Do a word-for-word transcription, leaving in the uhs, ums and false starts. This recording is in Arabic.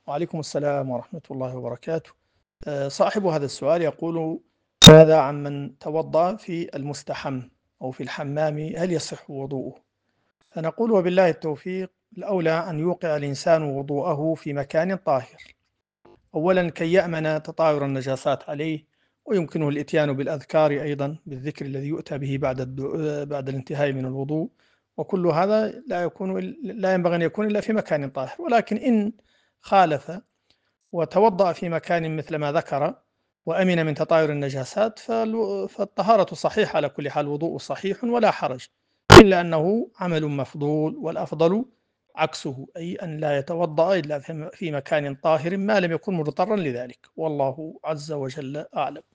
وعليكم السلام ورحمة الله وبركاته. آه، صاحب هذا السؤال يقول: ماذا عمن توضأ في المستحم أو في الحمام، هل يصح وضوءه؟ فنقول وبالله التوفيق، الأولى أن يوقع الإنسان وضوءه في مكان طاهر، أولا كي يأمن تطاير النجاسات عليه، ويمكنه الإتيان بالأذكار أيضا، بالذكر الذي يؤتى به بعد الدو- بعد الانتهاء من الوضوء. وكل هذا لا يكون لا ينبغي أن يكون إلا في مكان طاهر. ولكن إن خالف وتوضأ في مكان مثل ما ذكر وأمن من تطاير النجاسات، فالو- فالطهارة صحيحة على كل حال، وضوء صحيح ولا حرج، إلا أنه عمل مفضول، والأفضل عكسه، أي أن لا يتوضأ إلا في في مكان طاهر ما لم يكن مضطرا لذلك، والله عز وجل أعلم.